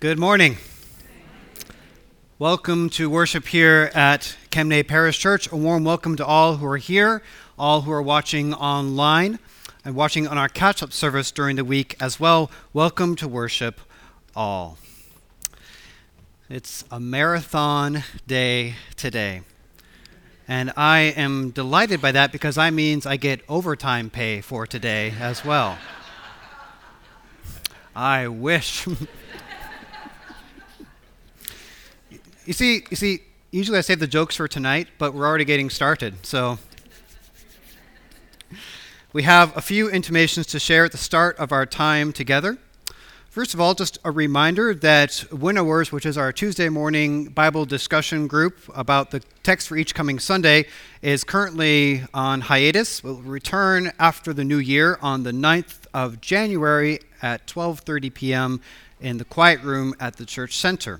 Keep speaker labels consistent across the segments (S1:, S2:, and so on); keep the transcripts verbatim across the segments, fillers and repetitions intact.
S1: Good morning. Welcome to worship here at Kemnay Parish Church. A warm welcome to all who are here, all who are watching online, and watching on our catch-up service during the week as well. Welcome to worship all. It's a marathon day today. And I am delighted by that because that means I get overtime pay for today as well. I wish. You see, you see, usually I save the jokes for tonight, but we're already getting started. So we have a few intimations to share at the start of our time together. First of all, just a reminder that Winnowers, which is our Tuesday morning Bible discussion group about the text for each coming Sunday, is currently on hiatus. We'll return after the new year on the ninth of January at twelve thirty p.m. in the quiet room at the church center.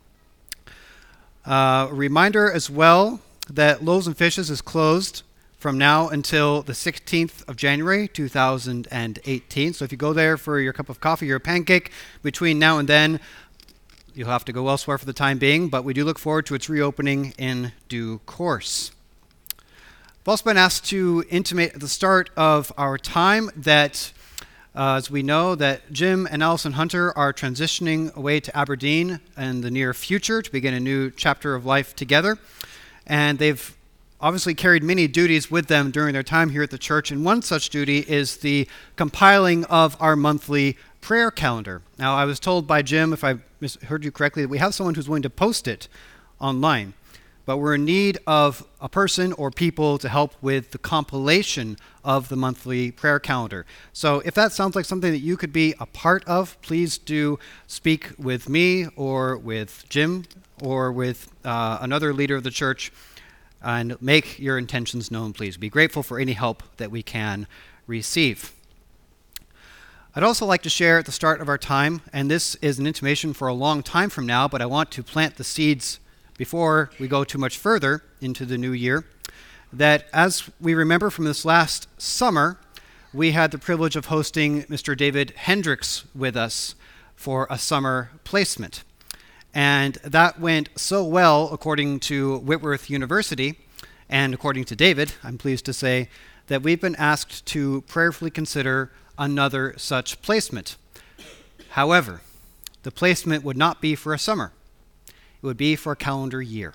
S1: Uh, a reminder as well that Loaves and Fishes is closed from now until the sixteenth of January, two thousand eighteen. So if you go there for your cup of coffee or pancake between now and then, you'll have to go elsewhere for the time being, but we do look forward to its reopening in due course. I've also been asked to intimate at the start of our time that Uh, as we know that Jim and Allison Hunter are transitioning away to Aberdeen in the near future to begin a new chapter of life together. And they've obviously carried many duties with them during their time here at the church. And one such duty is the compiling of our monthly prayer calendar. Now, I was told by Jim, if I heard you correctly, that we have someone who's willing to post it online. But we're in need of a person or people to help with the compilation of the monthly prayer calendar. So if that sounds like something that you could be a part of, please do speak with me or with Jim or with uh, another leader of the church and make your intentions known, please. Be grateful for any help that we can receive. I'd also like to share at the start of our time, and this is an intimation for a long time from now, but I want to plant the seeds before we go too much further into the new year, that as we remember from this last summer, we had the privilege of hosting Mister David Hendricks with us for a summer placement. And that went so well, according to Whitworth University, and according to David, I'm pleased to say, that we've been asked to prayerfully consider another such placement. However, the placement would not be for a summer. It would be for a calendar year.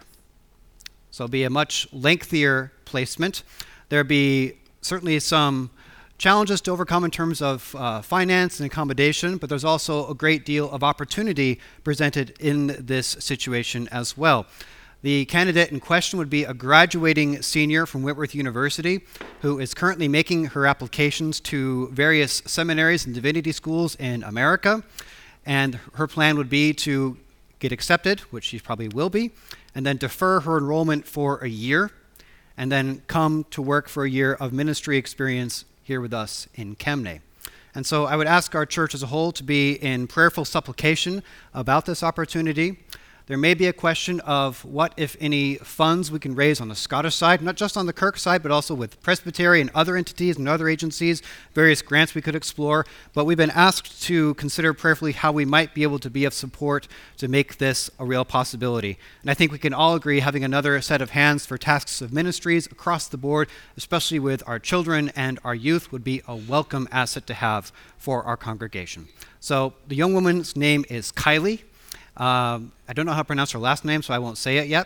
S1: So it'll be a much lengthier placement. There'll be certainly some challenges to overcome in terms of uh, finance and accommodation, but there's also a great deal of opportunity presented in this situation as well. The candidate in question would be a graduating senior from Whitworth University who is currently making her applications to various seminaries and divinity schools in America, and her plan would be to get accepted, which she probably will be, and then defer her enrollment for a year, and then come to work for a year of ministry experience here with us in Kemnay. And so I would ask our church as a whole to be in prayerful supplication about this opportunity. There may be a question of what, if any, funds we can raise on the Scottish side, not just on the Kirk side, but also with Presbytery and other entities and other agencies, various grants we could explore. But we've been asked to consider prayerfully how we might be able to be of support to make this a real possibility. And I think we can all agree having another set of hands for tasks of ministries across the board, especially with our children and our youth, would be a welcome asset to have for our congregation. So the young woman's name is Kylie. Um, I don't know how to pronounce her last name, so I won't say it yet.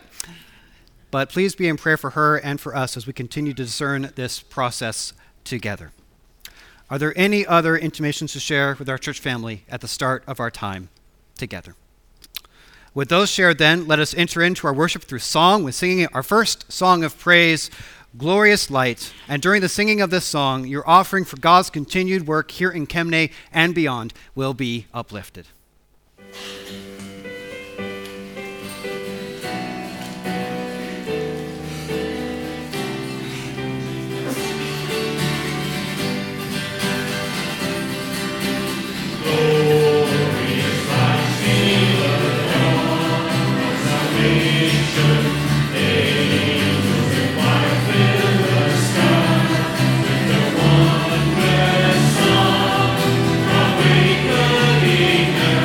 S1: But please be in prayer for her and for us as we continue to discern this process together. Are there any other intimations to share with our church family at the start of our time together? With those shared then, let us enter into our worship through song with singing our first song of praise, Glorious Light. And during the singing of this song, your offering for God's continued work here in Kemnay and beyond will be uplifted.
S2: Awakening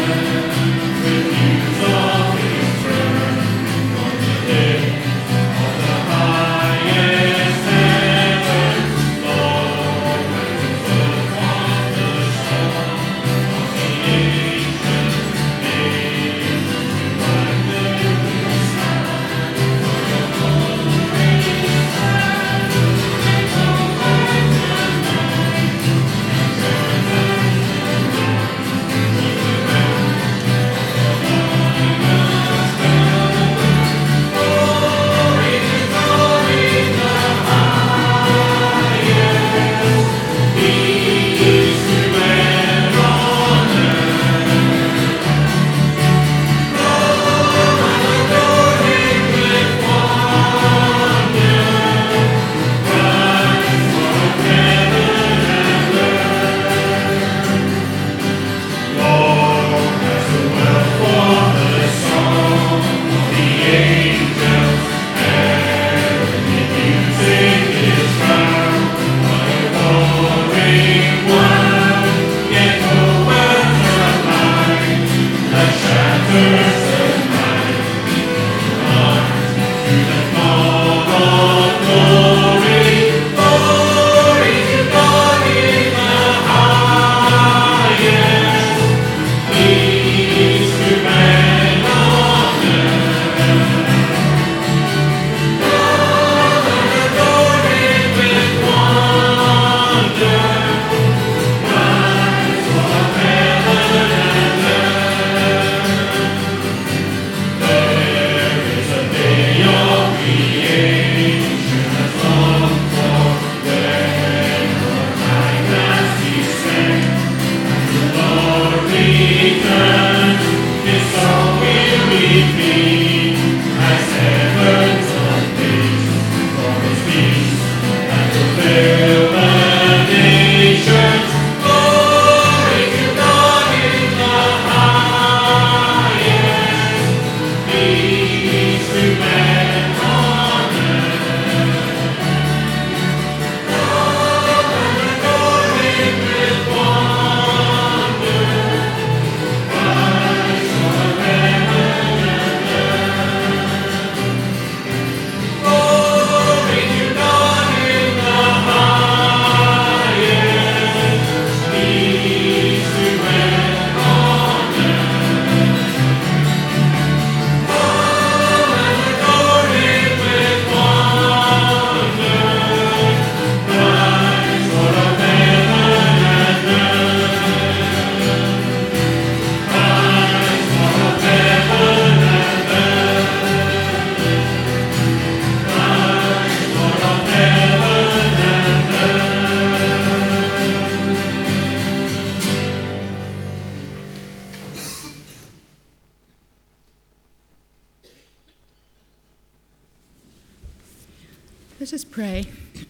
S2: Let us pray.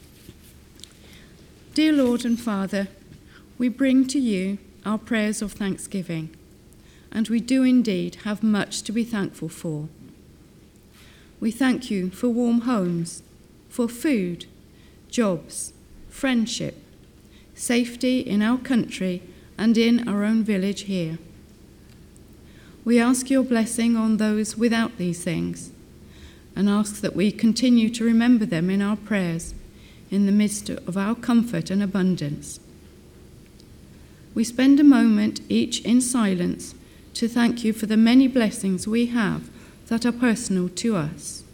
S2: Dear Lord and Father, we bring to you our prayers of thanksgiving, and we do indeed have much to be thankful for. We thank you for warm homes, for food, jobs, friendship, safety in our country and in our own village here. We ask your blessing on those without these things, and ask that we continue to remember them in our prayers in the midst of our comfort and abundance. We spend a moment each in silence to thank you for the many blessings we have that are personal to us.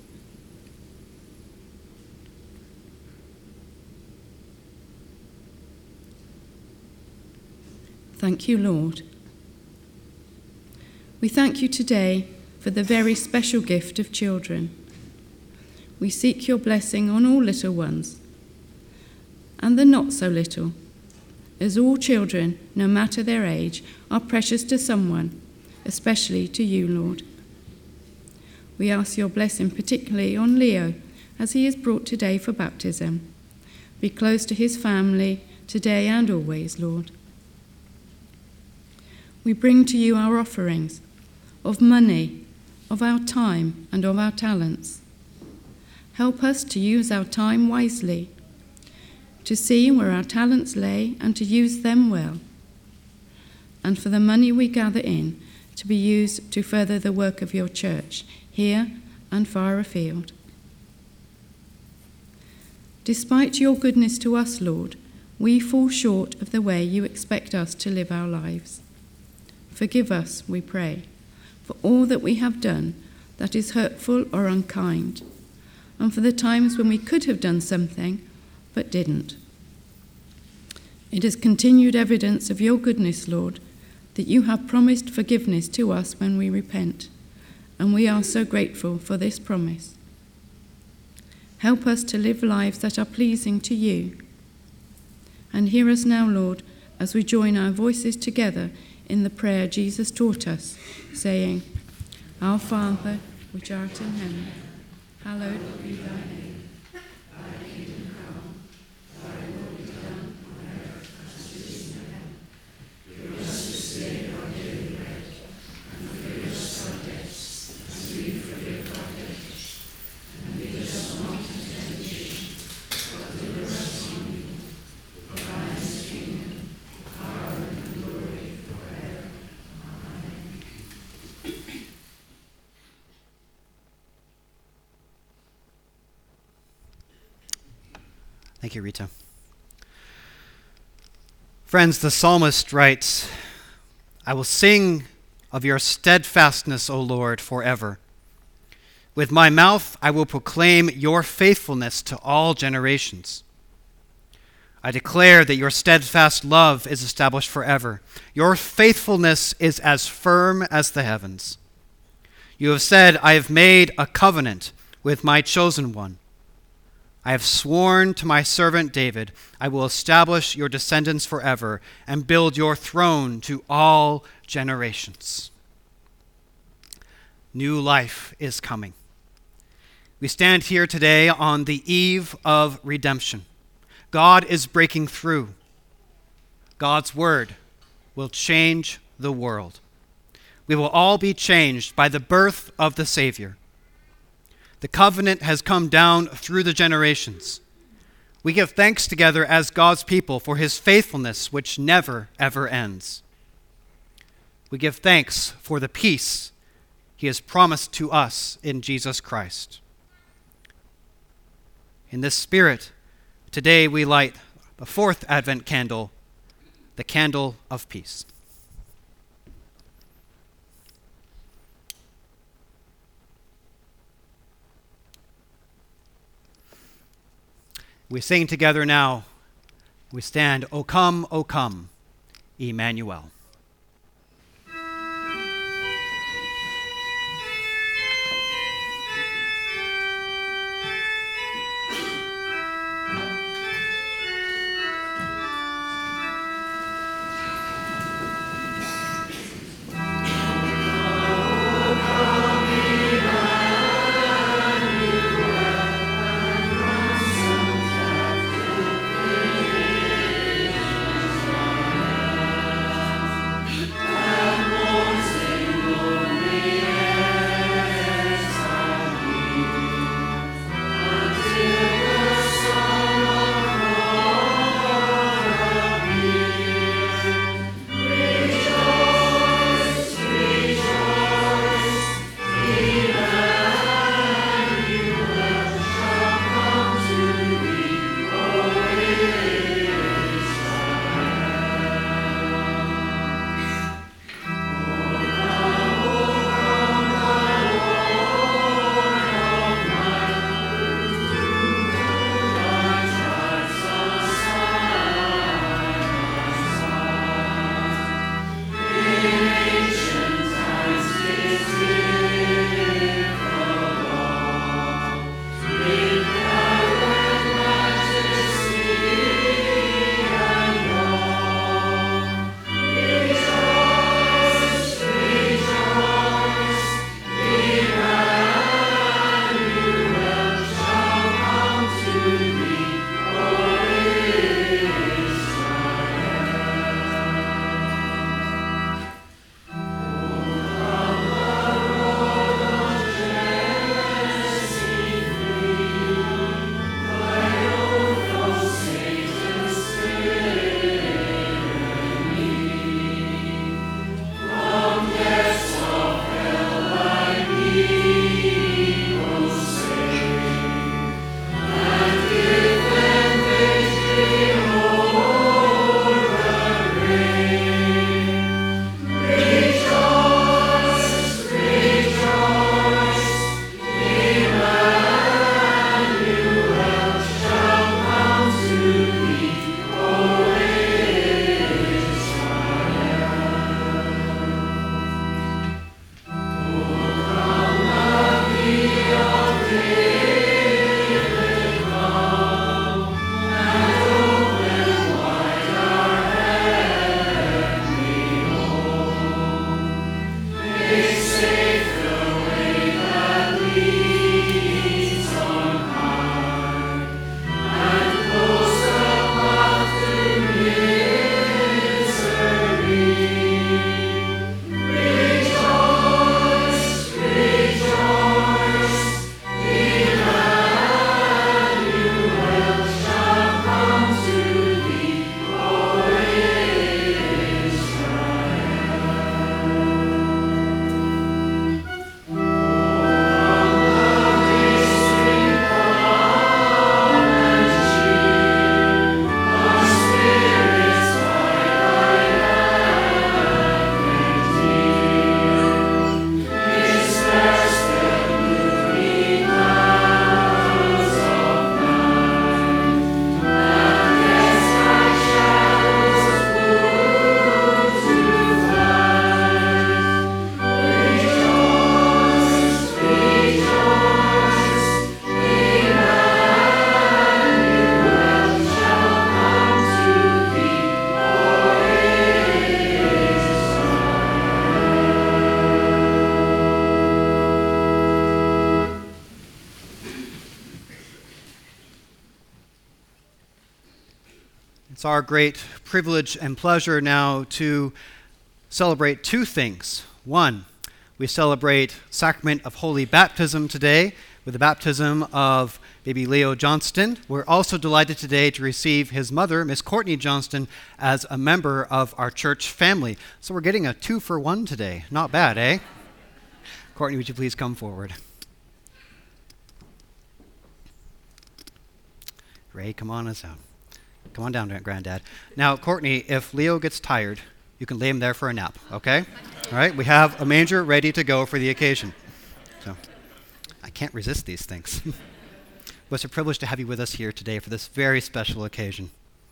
S2: Thank you, Lord. We thank you today for the very special gift of children. We seek your blessing on all little ones and the not so little, as all children, no matter their age, are precious to someone, especially to you, Lord. We ask your blessing particularly on Leo as he is brought today for baptism. Be close to his family today and always, Lord. We bring to you our offerings of money, of our time, and of our talents. Help us to use our time wisely, to see where our talents lay and to use them well, and for the money we gather in to be used to further the work of your church, here and far afield. Despite your goodness to us, Lord, we fall short of the way you expect us to live our lives. Forgive us, we pray, for all that we have done that is hurtful or unkind, and for the times when we could have done something but didn't. It is continued evidence of your goodness, Lord, that you have promised forgiveness to us when we repent, and we are so grateful for this promise. Help us to live lives that are pleasing to you. And hear us now, Lord, as we join our voices together in the prayer Jesus taught us, saying, Our Father, which art in heaven, hallowed be thy name. Thy kingdom come, thy will be done on earth as it is in heaven. Give us this day our daily bread, and forgive us our debts, as we forgive our debtors. And lead us not into temptation, but deliver us from evil. For thine is the kingdom, power, and glory forever. Amen.
S1: Thank you, Rita. Friends, the psalmist writes, I will sing of your steadfastness, O Lord, forever. With my mouth I will proclaim your faithfulness to all generations. I declare that your steadfast love is established forever. Your faithfulness is as firm as the heavens. You have said, I have made a covenant with my chosen one. I have sworn to my servant David, I will establish your descendants forever and build your throne to all generations. New life is coming. We stand here today on the eve of redemption. God is breaking through. God's word will change the world. We will all be changed by the birth of the Savior. The covenant has come down through the generations. We give thanks together as God's people for his faithfulness, which never, ever ends. We give thanks for the peace he has promised to us in Jesus Christ. In this spirit, today we light the fourth Advent candle, the candle of peace. We sing together now. We stand, O come, O come, Emmanuel. It's our great privilege and pleasure now to celebrate two things. One, we celebrate sacrament of holy baptism today with the baptism of baby Leo Johnston. We're also delighted today to receive his mother, Miss Courtney Johnston, as a member of our church family. So we're getting a two for one today. Not bad, eh? Courtney, would you please come forward? Ray, come on us out. Come on down, Granddad. Now, Courtney, if Leo gets tired, you can lay him there for a nap, okay? All right, we have a manger ready to go for the occasion. So, I can't resist these things. But it's a privilege to have you with us here today for this very special occasion.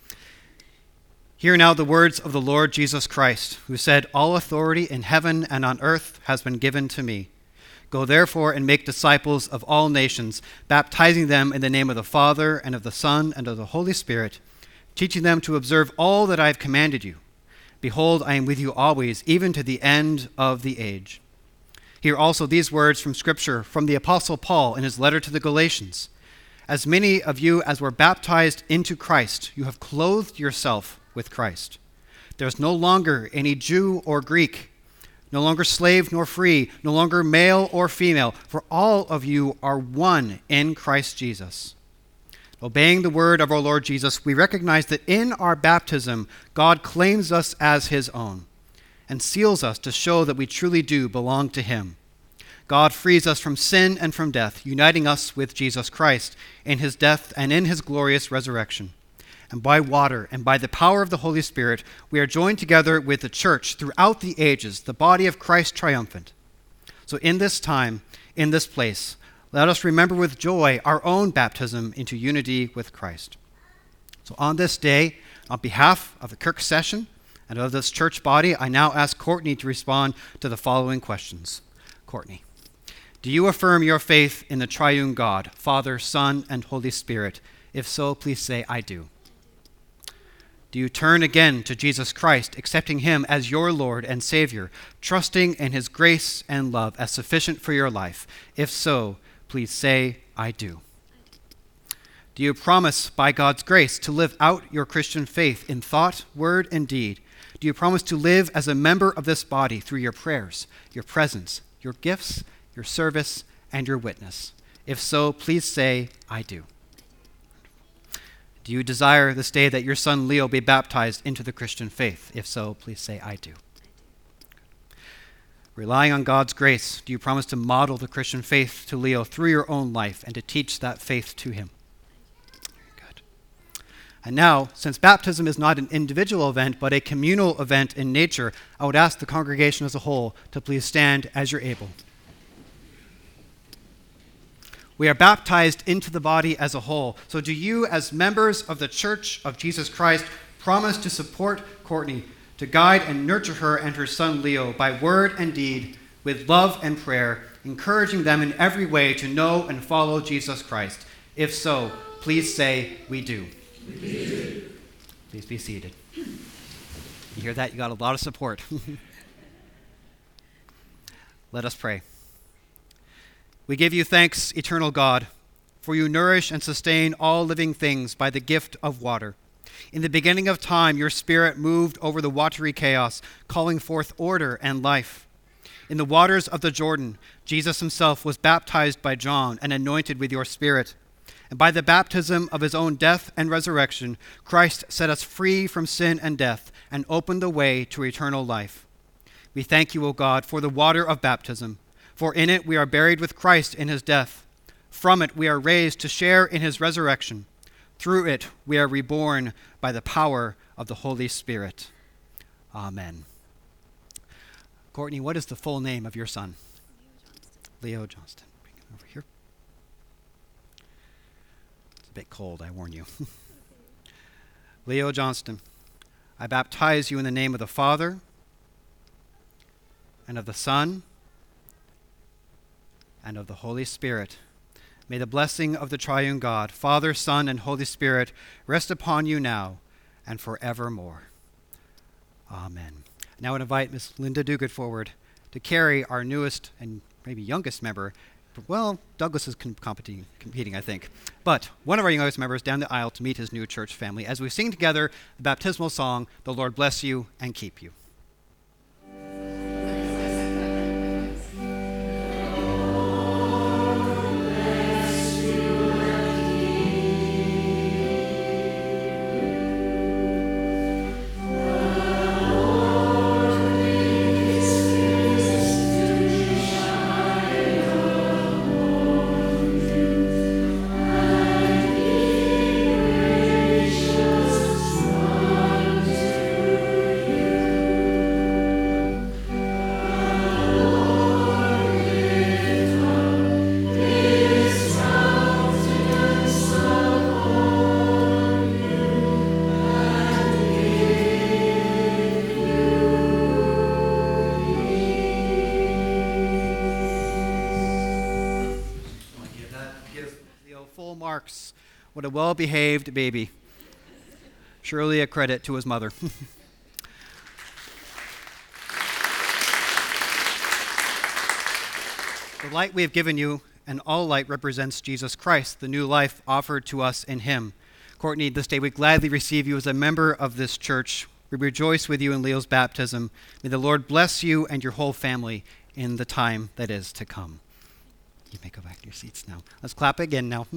S1: Hear now the words of the Lord Jesus Christ, who said, "All authority in heaven and on earth has been given to me. Go therefore and make disciples of all nations, baptizing them in the name of the Father and of the Son and of the Holy Spirit, teaching them to observe all that I have commanded you. Behold, I am with you always, even to the end of the age." Hear also these words from Scripture from the Apostle Paul in his letter to the Galatians. "As many of you as were baptized into Christ, you have clothed yourself with Christ. There is no longer any Jew or Greek, no longer slave nor free, no longer male or female, for all of you are one in Christ Jesus." Obeying the word of our Lord Jesus, we recognize that in our baptism, God claims us as his own and seals us to show that we truly do belong to him. God frees us from sin and from death, uniting us with Jesus Christ in his death and in his glorious resurrection. And by water and by the power of the Holy Spirit, we are joined together with the church throughout the ages, the body of Christ triumphant. So in this time, in this place, let us remember with joy our own baptism into unity with Christ. So on this day, on behalf of the Kirk session and of this church body, I now ask Courtney to respond to the following questions. Courtney, do you affirm your faith in the triune God, Father, Son, and Holy Spirit? If so, please say, "I do." Do you turn again to Jesus Christ, accepting him as your Lord and Savior, trusting in his grace and love as sufficient for your life? If so, please say, "I do." Do you promise, by God's grace, to live out your Christian faith in thought, word, and deed? Do you promise to live as a member of this body through your prayers, your presence, your gifts, your service, and your witness? If so, please say, "I do." Do you desire this day that your son Leo be baptized into the Christian faith? If so, please say, "I do." Relying on God's grace, do you promise to model the Christian faith to Leo through your own life and to teach that faith to him? Very good. And now, since baptism is not an individual event, but a communal event in nature, I would ask the congregation as a whole to please stand as you're able. We are baptized into the body as a whole. So do you, as members of the Church of Jesus Christ, promise to support Courtney, to guide and nurture her and her son Leo by word and deed, with love and prayer, encouraging them in every way to know and follow Jesus Christ? If so, please say, "We do." We do. Please be seated. You hear that? You got a lot of support. Let us pray. We give you thanks, eternal God, for you nourish and sustain all living things by the gift of water. In the beginning of time, your Spirit moved over the watery chaos, calling forth order and life. In the waters of the Jordan, Jesus himself was baptized by John and anointed with your Spirit. And by the baptism of his own death and resurrection, Christ set us free from sin and death and opened the way to eternal life. We thank you, O God, for the water of baptism. For in it we are buried with Christ in his death. From it we are raised to share in his resurrection. Through it we are reborn by the power of the Holy Spirit. Amen. Courtney, what is the full name of your son? Leo Johnston. Leo Johnston. Bring him over here. It's a bit cold, I warn you. Leo Johnston, I baptize you in the name of the Father and of the Son and of the Holy Spirit. May the blessing of the triune God, Father, Son, and Holy Spirit rest upon you now and forevermore. Amen. Now I invite Miss Linda Duguid forward to carry our newest and maybe youngest member well, Douglas is com- competing, competing, I think. But one of our youngest members down the aisle to meet his new church family as we sing together the baptismal song, "The Lord Bless You and Keep You." Marks, what a well-behaved baby. Surely a credit to his mother. The light we have given you, and all light represents Jesus Christ, the new life offered to us in him. Courtney, this day we gladly receive you as a member of this church. We rejoice with you in Leo's baptism. May the Lord bless you and your whole family in the time that is to come. You may go back to your seats now. Let's clap again now.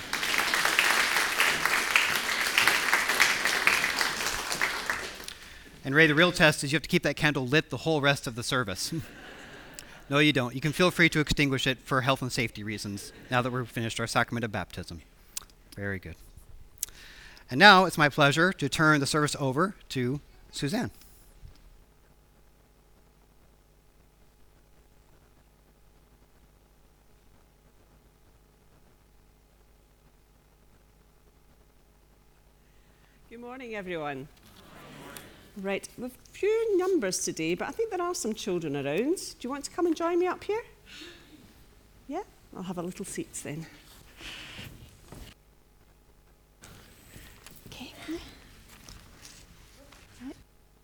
S1: And Ray, the real test is you have to keep that candle lit the whole rest of the service. No, you don't. You can feel free to extinguish it for health and safety reasons now that we've finished our sacrament of baptism. Very good. And now it's my pleasure to turn the service over to Suzanne.
S3: Good morning, everyone. Right, we've a few numbers today, but I think there are some children around. Do you want to come and join me up here? Yeah? I'll have a little seat then. Okay. Right.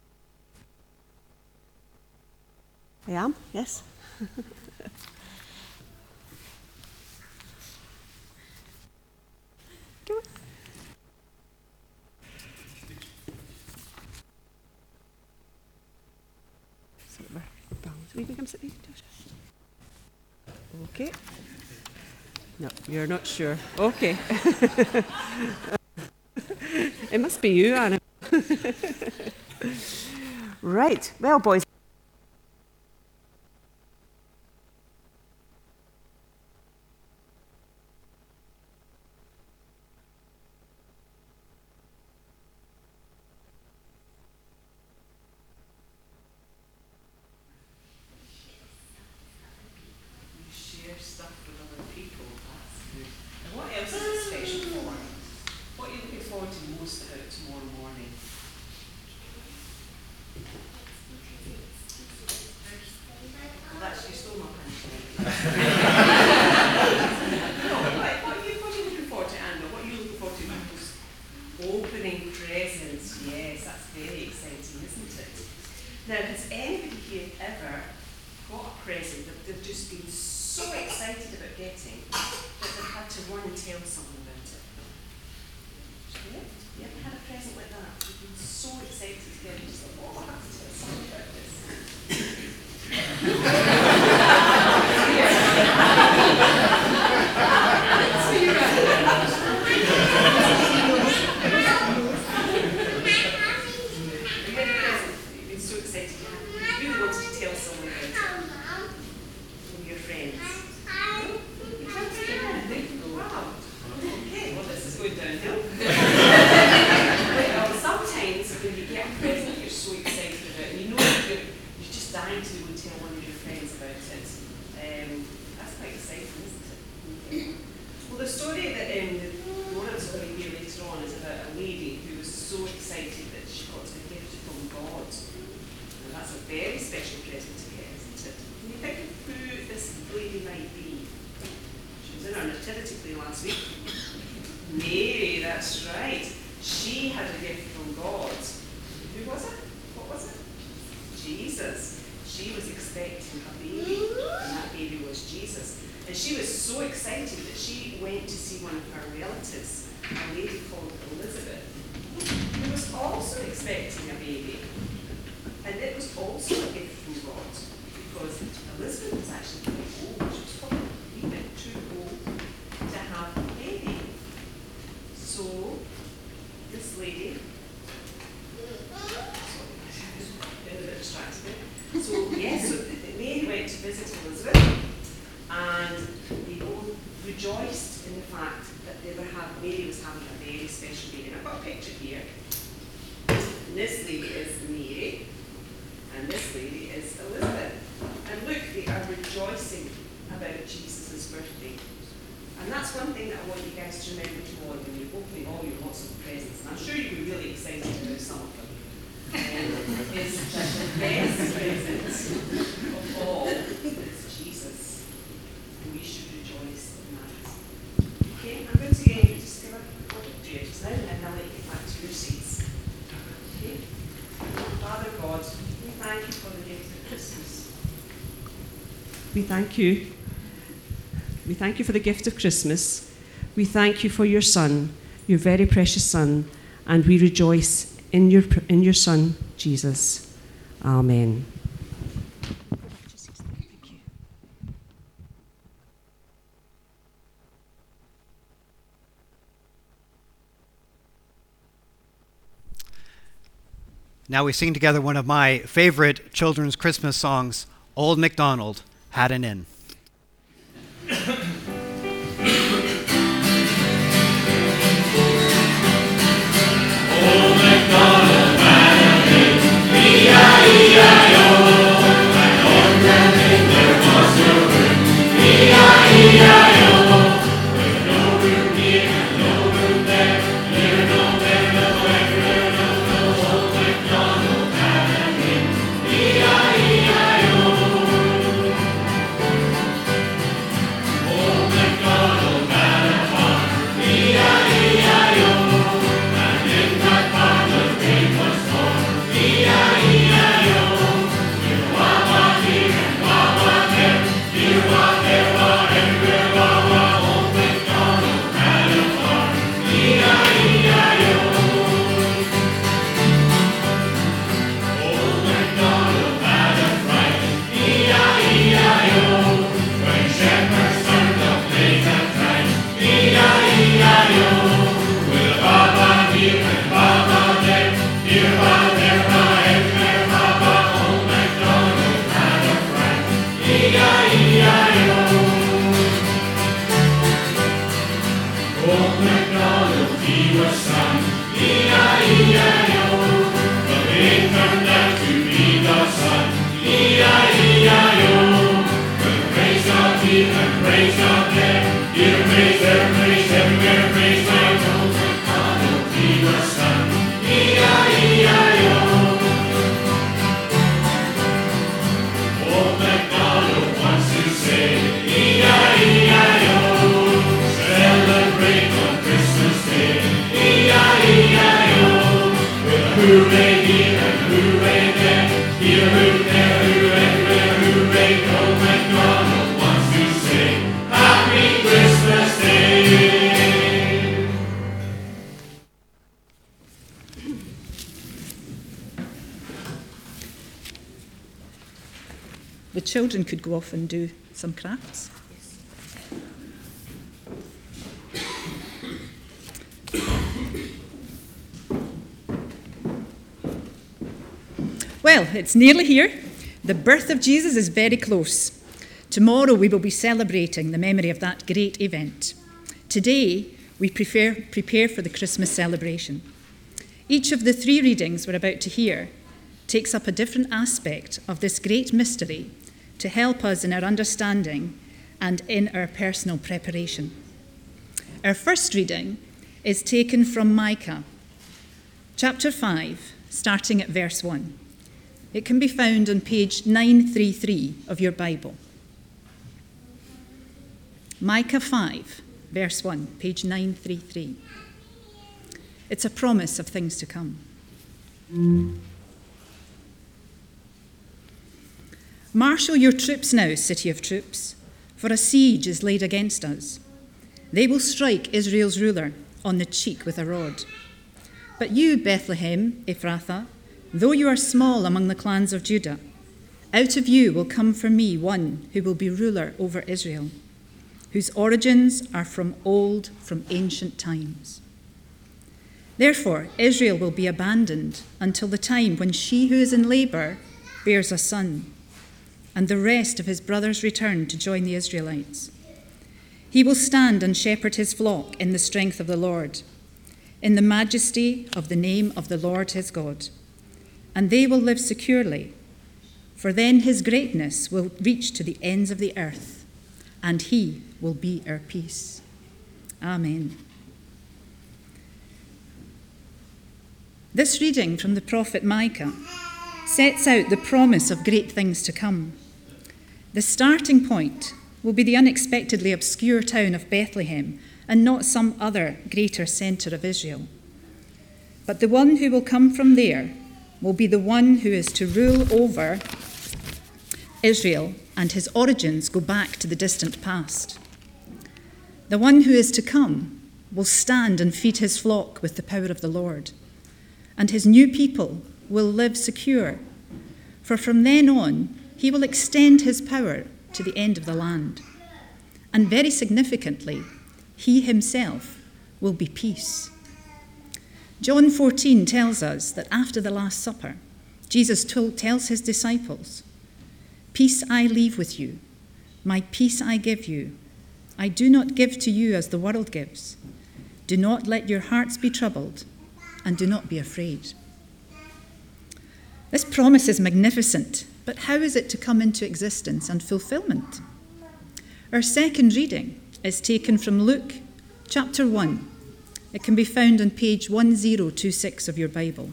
S3: I am, yes. Do it. You can come sit here, Josh. Okay. No, you're not sure. Okay. It must be you, Anna. Right. Well, boys. And she was so excited that she went to see one of her relatives, a lady called Elizabeth, who was also expecting a baby. And it was also a gift from God, because Elizabeth was actually quite old. She was probably a wee bit too old to have a baby. So, this lady, sorry, a bit distracted there. So, yes, so Mary went to visit Elizabeth, and they both rejoiced in the fact that they were having, Mary was having a very special baby. And I've got a picture here. And this lady is Mary, and this lady is Elizabeth. And look, they are rejoicing about Jesus' birthday. And that's one thing that I want you guys to remember tomorrow when you're opening all your lots of presents. And I'm sure you'll be really excited about some of them. Um, is that the best present of all is Jesus. And we should rejoice in that. Okay, I'm going to uh, just give a word of prayer just now, and then I'll let you get back to your seats. Okay? Father God, we thank you for the gift of Christmas. We thank you. We thank you for the gift of Christmas. We thank you for your Son, your very precious Son, and we rejoice in your, in your Son, Jesus. Amen. Thank you.
S1: Now we sing together one of my favorite children's Christmas songs, Old MacDonald Had an Inn.
S4: The children could go off and do some crafts. Well, it's nearly here. The birth of Jesus is very close. Tomorrow we will be celebrating the memory of that great event. Today we prepare, prepare for the Christmas celebration. Each of the three readings we're about to hear takes up a different aspect of this great mystery to help us in our understanding and in our personal preparation. Our first reading is taken from Micah, chapter five, starting at verse one. It can be found on page nine thirty-three of your Bible. Micah five, verse one, page nine thirty-three. It's a promise of things to come. Marshal your troops now, city of troops. for a siege is laid against us. They will strike Israel's ruler on the cheek with a rod. But you, Bethlehem Ephrathah, though you are small among the clans of Judah, out of you will come for me one who will be ruler over Israel, whose origins are from old, from ancient times. Therefore, Israel will be abandoned until the time when she who is in labor bears a son, and the rest of his brothers return to join the Israelites. He will stand and shepherd his flock in the strength of the Lord, in the majesty of the name of the Lord his God, and they will live securely, for then his greatness will reach to the ends of the earth, and he will be our peace. Amen. This reading from the prophet Micah sets out the promise of great things to come. The starting point will be the unexpectedly obscure town of Bethlehem and not some other greater centre of Israel. But the one who will come from there will be the one who is to rule over Israel, and his origins go back to the distant past. The one who is to come will stand and feed his flock with the power of the Lord, and his new people will live secure, for from then on he will extend his power to the end of the land. And very significantly, he himself will be peace. John fourteen tells us that after the Last Supper, Jesus told, tells his disciples, "Peace I leave with you, my peace I give you. I do not give to you as the world gives. Do not let your hearts be troubled, and do not be afraid." This promise is magnificent, but how is it to come into existence and fulfillment? Our second reading is taken from Luke chapter one. It can be found on page one thousand twenty-six of your Bible.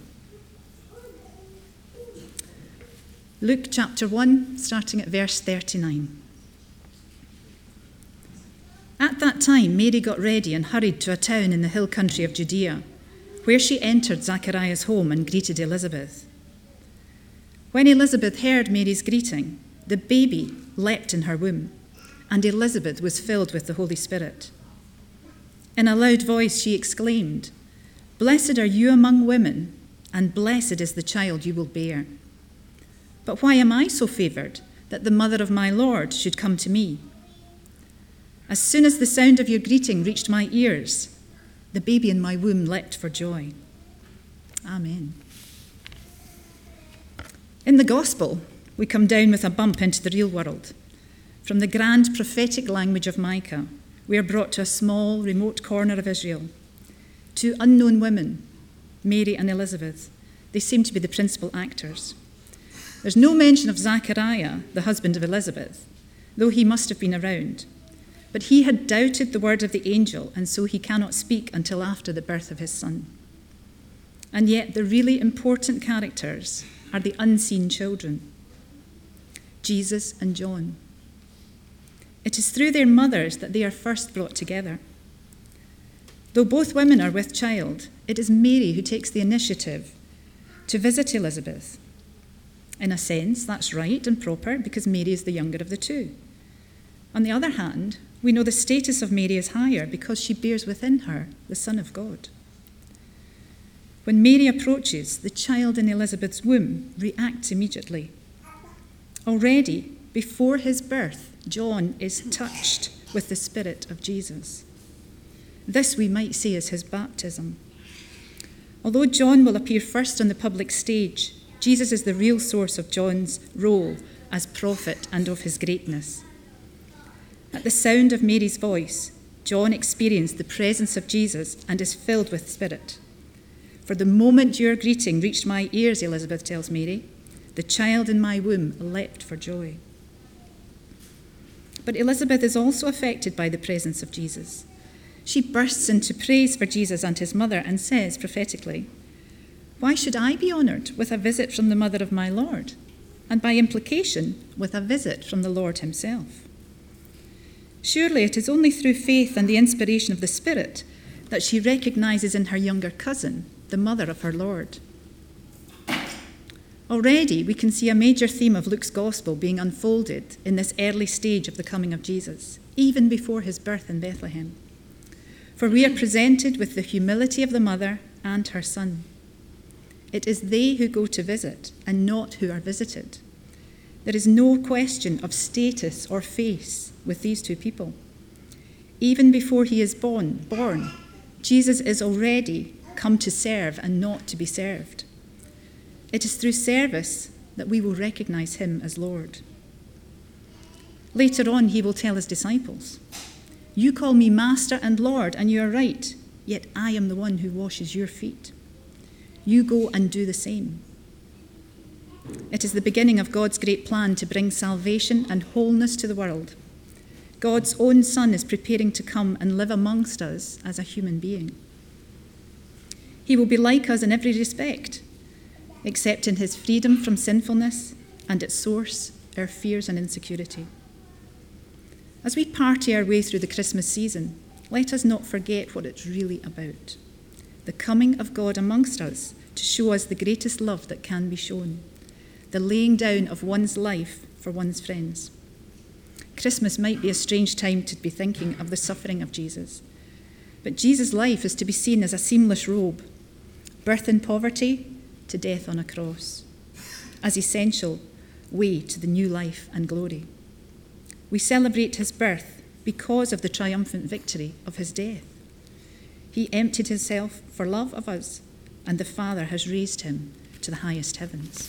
S4: Luke chapter one, starting at verse thirty-nine. At that time, Mary got ready and hurried to a town in the hill country of Judea, where she entered Zachariah's home and greeted Elizabeth. When Elizabeth heard Mary's greeting, the baby leapt in her womb, and Elizabeth was filled with the Holy Spirit. In a loud voice she exclaimed, "Blessed are you among women, and blessed is the child you will bear. But why am I so favoured that the mother of my Lord should come to me? As soon as the sound of your greeting reached my ears, the baby in my womb leapt for joy." Amen. In the Gospel, we come down with a bump into the real world. From the grand prophetic language of Micah, we are brought to a small, remote corner of Israel. Two unknown women, Mary and Elizabeth, they seem to be the principal actors. There's no mention of Zachariah, the husband of Elizabeth, though he must have been around. But he had doubted the word of the angel, and so he cannot speak until after the birth of his son. And yet the really important characters are the unseen children, Jesus and John. It is through their mothers that they are first brought together. Though both women are with child, it is Mary who takes the initiative to visit Elizabeth. In a sense, that's right and proper because Mary is the younger of the two. On the other hand, we know the status of Mary is higher because she bears within her the Son of God. When Mary approaches, the child in Elizabeth's womb reacts immediately. Already, before his birth, John is touched with the Spirit of Jesus. This we might say is his baptism. Although John will appear first on the public stage, Jesus is the real source of John's role as prophet and of his greatness. At the sound of Mary's voice, John experienced the presence of Jesus and is filled with Spirit. "For the moment your greeting reached my ears," Elizabeth tells Mary, "the child in my womb leapt for joy." But Elizabeth is also affected by the presence of Jesus. She bursts into praise for Jesus and his mother and says prophetically, "Why should I be honoured with a visit from the mother of my Lord, and by implication, with a visit from the Lord himself? Surely it is only through faith and the inspiration of the Spirit that she recognises in her younger cousin the mother of her Lord." Already we can see a major theme of Luke's gospel being unfolded in this early stage of the coming of Jesus, even before his birth in Bethlehem. For we are presented with the humility of the mother and her son. It is they who go to visit and not who are visited. There is no question of status or face with these two people. Even before he is born, born, Jesus is already come to serve and not to be served. It is through service that we will recognize him as Lord. Later on, he will tell his disciples, "You call me Master and Lord, and you are right, yet I am the one who washes your feet. You go and do the same." It is the beginning of God's great plan to bring salvation and wholeness to the world. God's own Son is preparing to come and live amongst us as a human being. He will be like us in every respect, except in his freedom from sinfulness and its source, our fears and insecurity. As we party our way through the Christmas season, let us not forget what it's really about. The coming of God amongst us to show us the greatest love that can be shown, the laying down of one's life for one's friends. Christmas might be a strange time to be thinking of the suffering of Jesus, but Jesus' life is to be seen as a seamless robe, birth in poverty to death on a cross, as essential way to the new life and glory. We celebrate his birth because of the triumphant victory of his death. He emptied himself for love of us, and the Father has raised him to the highest heavens.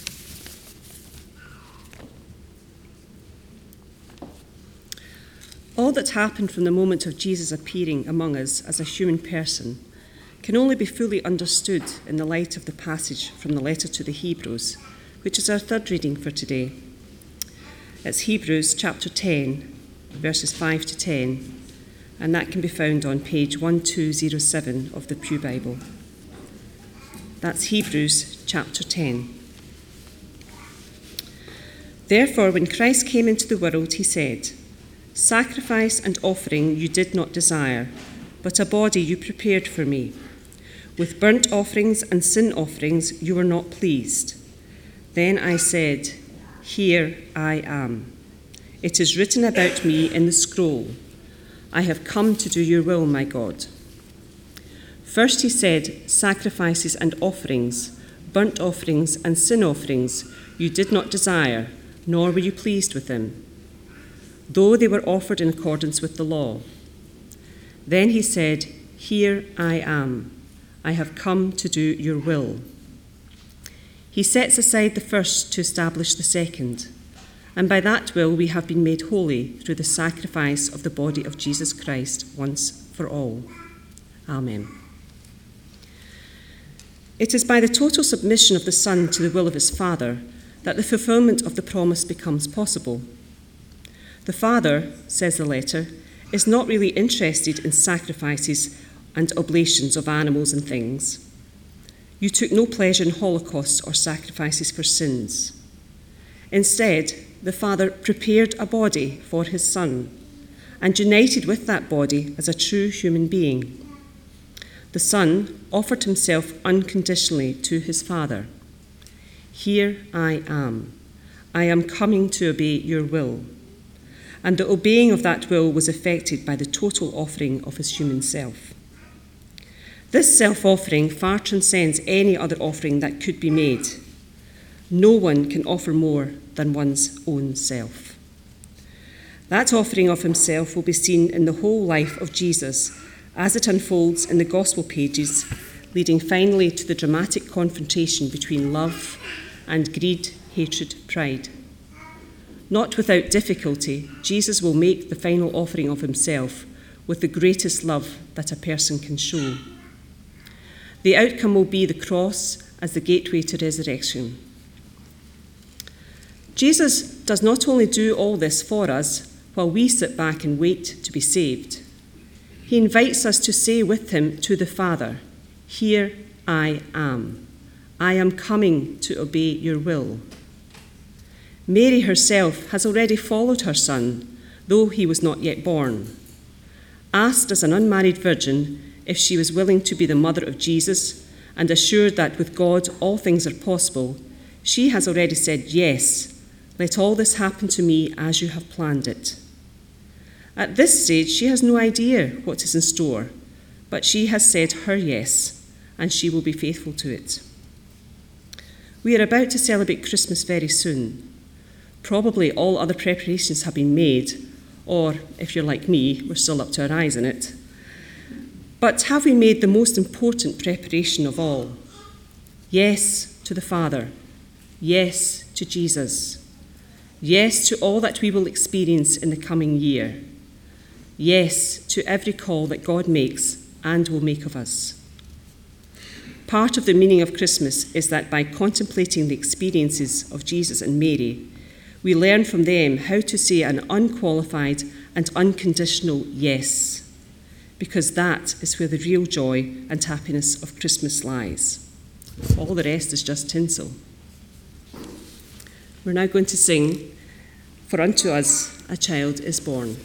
S5: All that happened from the moment of Jesus appearing among us as a human person can only be fully understood in the light of the passage from the letter to the Hebrews, which is our third reading for today. It's Hebrews chapter ten, verses five to ten, and that can be found on page twelve oh seven of the Pew Bible. That's Hebrews chapter ten. Therefore, when Christ came into the world, he said, "Sacrifice and offering you did not desire, but a body you prepared for me. With burnt offerings and sin offerings you were not pleased. Then I said, Here I am. It is written about me in the scroll. I have come to do your will, my God." First he said, "Sacrifices and offerings, burnt offerings and sin offerings you did not desire, nor were you pleased with them, though they were offered in accordance with the law." Then he said, "Here I am. I have come to do your will." He sets aside the first to establish the second, and by that will we have been made holy through the sacrifice of the body of Jesus Christ once for all. Amen. It is by the total submission of the Son to the will of his Father that the fulfillment of the promise becomes possible. The Father, says the letter, is not really interested in sacrifices and oblations of animals and things. You took no pleasure in holocausts or sacrifices for sins. Instead, the Father prepared a body for his Son and united with that body as a true human being. The Son offered himself unconditionally to his Father. "Here I am. I am coming to obey your will." And the obeying of that will was effected by the total offering of his human self. This self-offering far transcends any other offering that could be made. No one can offer more than one's own self. That offering of himself will be seen in the whole life of Jesus as it unfolds in the gospel pages, leading finally to the dramatic confrontation between love and greed, hatred, pride. Not without difficulty, Jesus will make the final offering of himself with the greatest love that a person can show. The outcome will be the cross as the gateway to resurrection. Jesus does not only do all this for us while we sit back and wait to be saved. He invites us to say with him to the Father, "Here I am. I am coming to obey your will." Mary herself has already followed her Son, though he was not yet born. Asked as an unmarried virgin if she was willing to be the mother of Jesus, and assured that with God all things are possible, She has already said, yes, let all this happen to me as you have planned it. At this stage, she has no idea what is in store, but she has said her yes, and she will be faithful to it. We are about to celebrate Christmas very soon. Probably all other preparations have been made, or if you're like me, we're still up to our eyes in it. But have we made the most important preparation of all? Yes to the Father. Yes to Jesus. Yes to all that we will experience in the coming year. Yes to every call that God makes and will make of us. Part of the meaning of Christmas is that by contemplating the experiences of Jesus and Mary, we learn from them how to say an unqualified and unconditional yes, because that is where the real joy and happiness of Christmas lies. All the rest is just tinsel. We're now going to sing, "For unto us a child is born."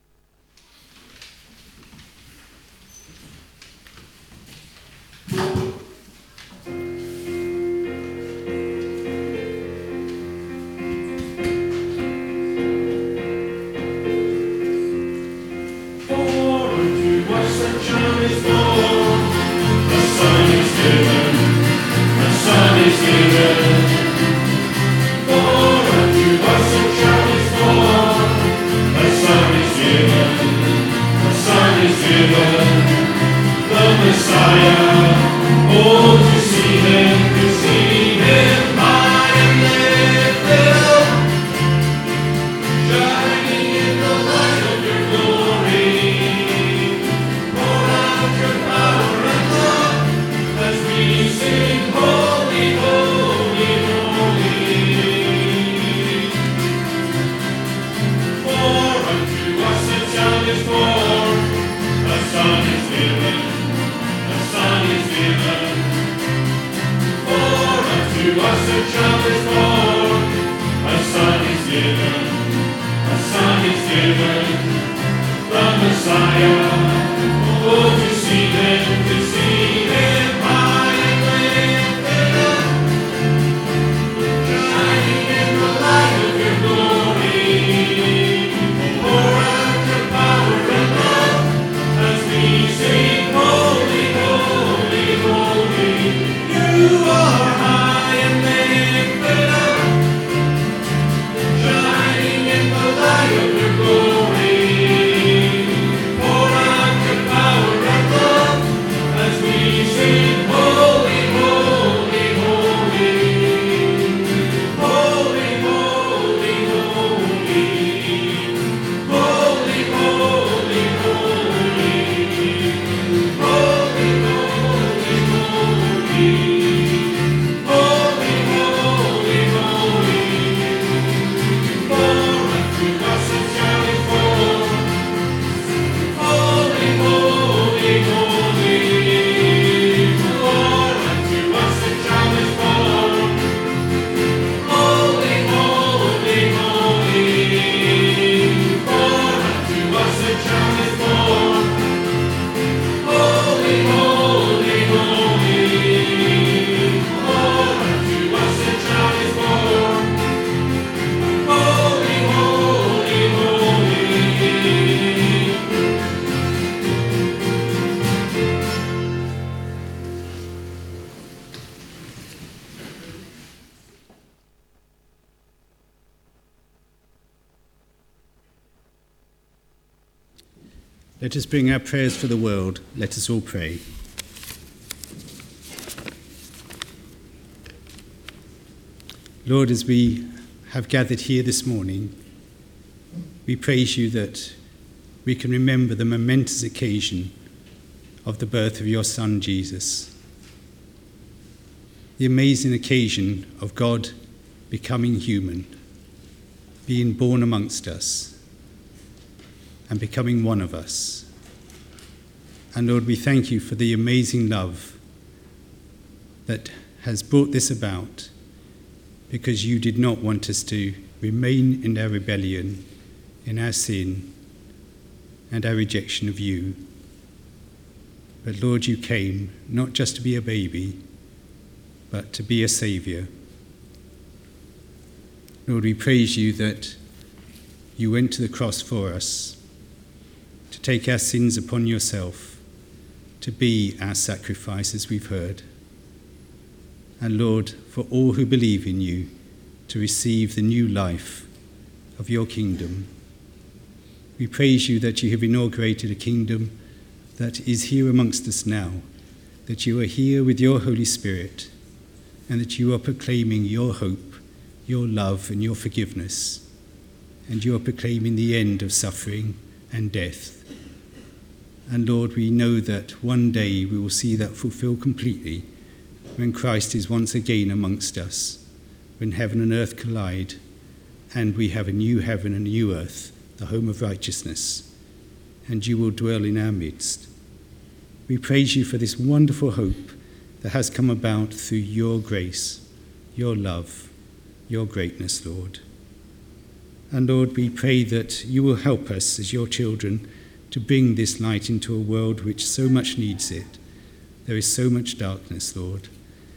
S6: Let us bring our prayers for the world. Let us all pray. Lord, as we have gathered here this morning, we praise you that we can remember the momentous occasion of the birth of your Son, Jesus. The amazing occasion of God becoming human, being born amongst us, and becoming one of us. And Lord, we thank you for the amazing love that has brought this about, because you did not want us to remain in our rebellion, in our sin, and our rejection of you. But Lord, you came not just to be a baby, but to be a saviour, Lord, we praise you that you went to the cross for us, to take our sins upon yourself, to be our sacrifice, as we've heard. And Lord, for all who believe in you, to receive the new life of your kingdom. We praise you that you have inaugurated a kingdom that is here amongst us now, that you are here with your Holy Spirit, and that you are proclaiming your hope, your love, and your forgiveness, and you are proclaiming the end of suffering and death. And Lord, we know that one day we will see that fulfilled completely when Christ is once again amongst us, when heaven and earth collide, and we have a new heaven and a new earth, the home of righteousness, and you will dwell in our midst. We praise you for this wonderful hope that has come about through your grace, your love, your greatness, Lord. And Lord, we pray that you will help us as your children to bring this light into a world which so much needs it. There is so much darkness, Lord.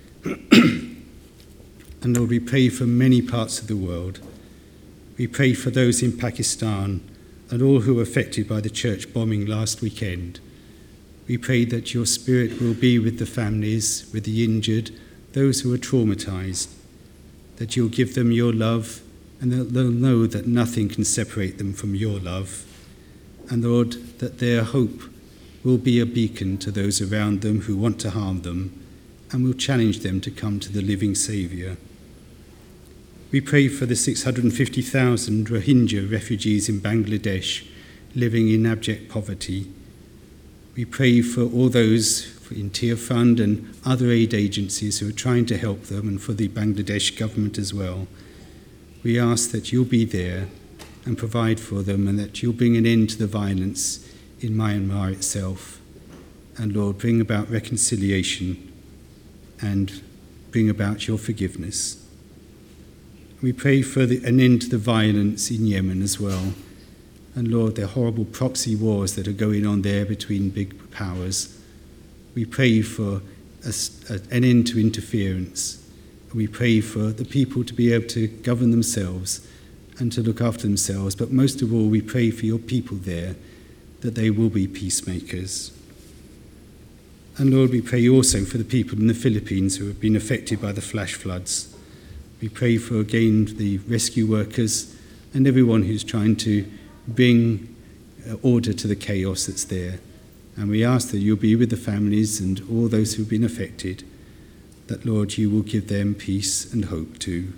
S6: And Lord, we pray for many parts of the world. We pray for those in Pakistan and all who were affected by the church bombing last weekend. We pray that your Spirit will be with the families, with the injured, those who are traumatized, that you'll give them your love, and that they'll know that nothing can separate them from your love. And Lord, that their hope will be a beacon to those around them who want to harm them, and will challenge them to come to the living Saviour. We pray for the six hundred fifty thousand Rohingya refugees in Bangladesh living in abject poverty. We pray for all those in Tear Fund and other aid agencies who are trying to help them, and for the Bangladesh government as well. We ask that you'll be there and provide for them, and that you'll bring an end to the violence in Myanmar itself. And Lord, bring about reconciliation and bring about your forgiveness. We pray for the, an end to the violence in Yemen as well. And Lord, the horrible proxy wars that are going on there between big powers. We pray for a, a, an end to interference. We pray for the people to be able to govern themselves and to look after themselves. But most of all, we pray for your people there, that they will be peacemakers. And Lord, we pray also for the people in the Philippines who have been affected by the flash floods. We pray for, again, the rescue workers and everyone who's trying to bring order to the chaos that's there. And we ask that you'll be with the families and all those who've been affected, that, Lord, you will give them peace and hope too.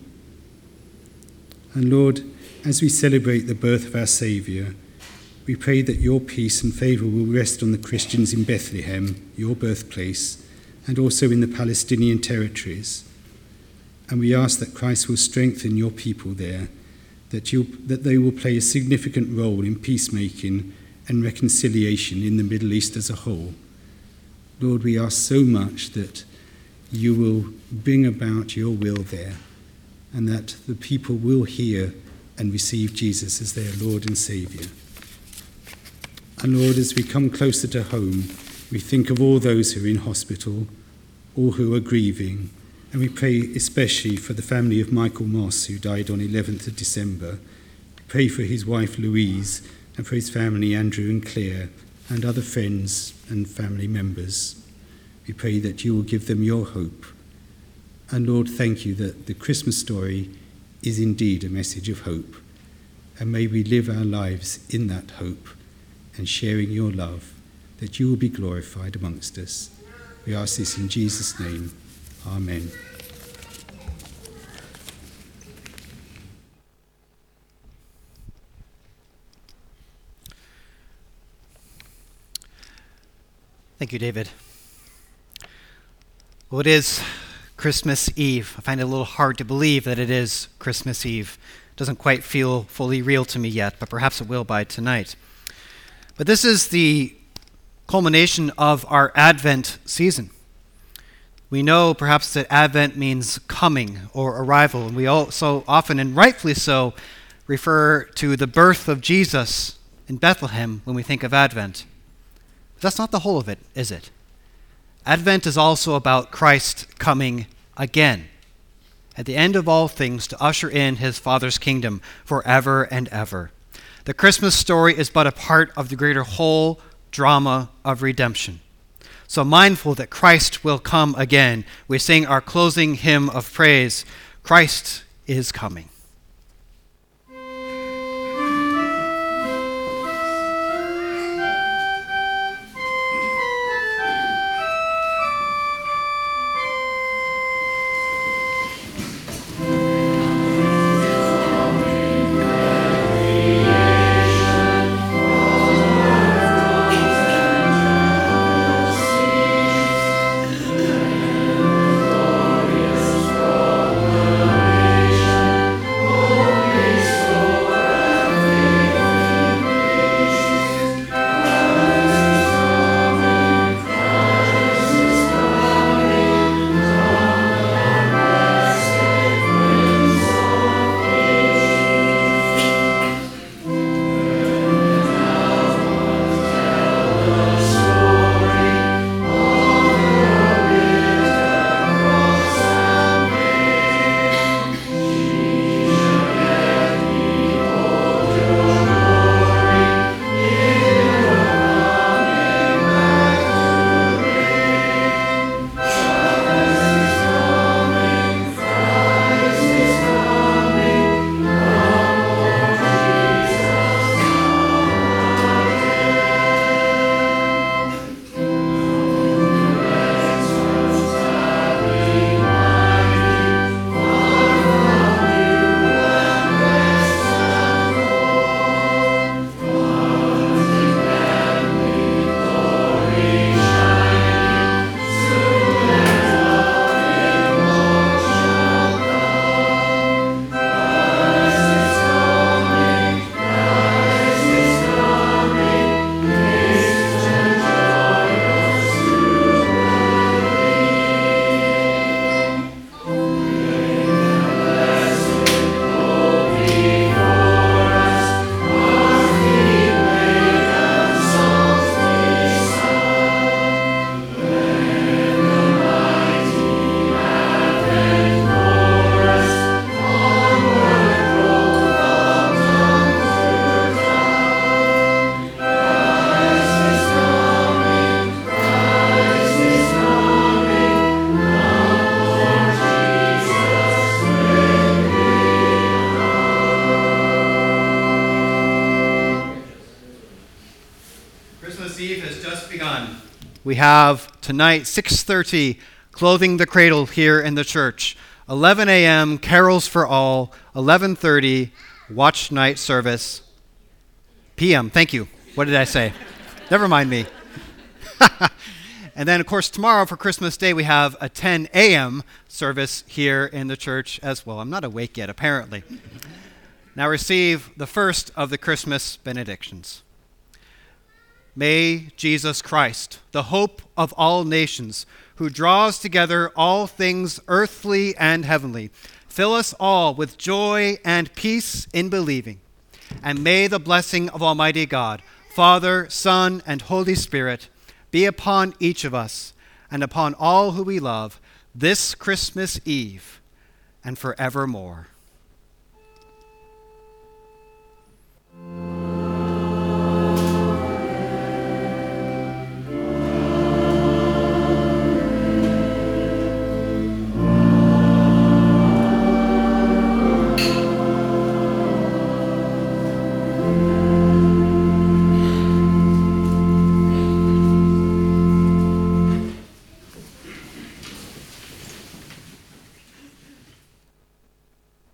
S6: And Lord, as we celebrate the birth of our Saviour, we pray that your peace and favour will rest on the Christians in Bethlehem, your birthplace, and also in the Palestinian territories. And we ask that Christ will strengthen your people there, that, you, that they will play a significant role in peacemaking and reconciliation in the Middle East as a whole. Lord, we ask so much that you will bring about your will there, and that the people will hear and receive Jesus as their Lord and Saviour. And Lord, as we come closer to home, we think of all those who are in hospital, all who are grieving, and we pray especially for the family of Michael Moss, who died on eleventh of December. We pray for his wife Louise, and for his family Andrew and Claire, and other friends and family members. We pray that you will give them your hope. And Lord, thank you that the Christmas story is indeed a message of hope. And may we live our lives in that hope and sharing your love, that you will be glorified amongst us. We ask this in Jesus' name. Amen.
S1: Thank you, David. Well, it is Christmas Eve. I find it a little hard to believe that it is Christmas Eve. It doesn't quite feel fully real to me yet, but perhaps it will by tonight. But this is the culmination of our Advent season. We know perhaps that Advent means coming or arrival, and we also often, and rightfully so, refer to the birth of Jesus in Bethlehem when we think of Advent. But that's not the whole of it, is it? Advent is also about Christ coming again. at the end of all things to usher in his Father's kingdom forever and ever. The Christmas story is but a part of the greater whole drama of redemption. So mindful that Christ will come again, we sing our closing hymn of praise, Christ is coming. We have tonight, six thirty, Clothing the Cradle here in the church. eleven a.m., Carols for All. eleven thirty, Watch Night Service. P M, thank you. What did I say? Never mind me. And then, of course, tomorrow for Christmas Day, we have a ten a.m. service here in the church as well. I'm not awake yet, apparently. Now receive the first of the Christmas benedictions. May Jesus Christ, the hope of all nations, who draws together all things earthly and heavenly, fill us all with joy and peace in believing. And may the blessing of Almighty God, Father, Son, and Holy Spirit, be upon each of us and upon all who we love this Christmas Eve and forevermore.